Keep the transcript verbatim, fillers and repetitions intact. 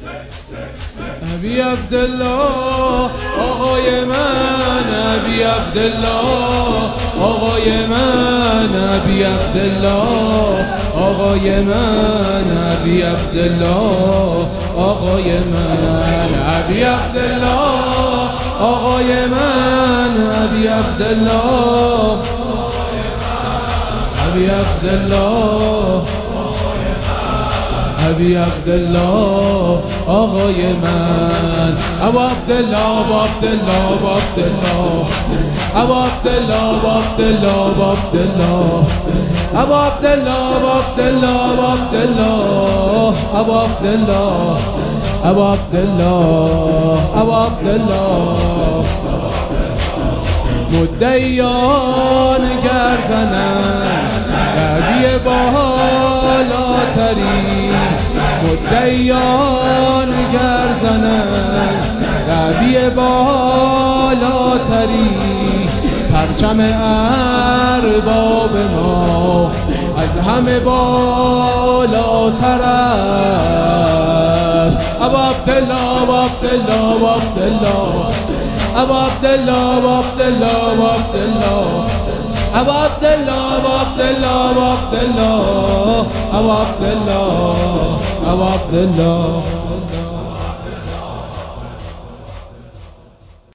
ابی عبدالله آقای من، ابی عبدالله آقای من، ابی عبدالله آقای من، ابی عبدالله آقای من، ابی عبدالله آقای من، ابی عبدالله ابی عبدالله ابی عبدالله آقای من، ابو عبدالله ابو عبدالله ابو عبدالله ابو عبدالله ابو عبدالله ابو عبدالله ابو عبدالله ابو عبدالله ابو عبدالله ابو عبدالله ابو عبدالله مدعیان گر زنند روی بالاتری، مدعیان گر زنند روی بالاتری، پرچم ارباب ما از همه بالاتر است. ابو عبدالله ابو عبدالله ابو عبدالله ابو عبدالله ابو عبدالله ابو عبدالله ابو عبدالله ابو عبدالله ابو عبدالله ابو عبدالله ابو عبدالله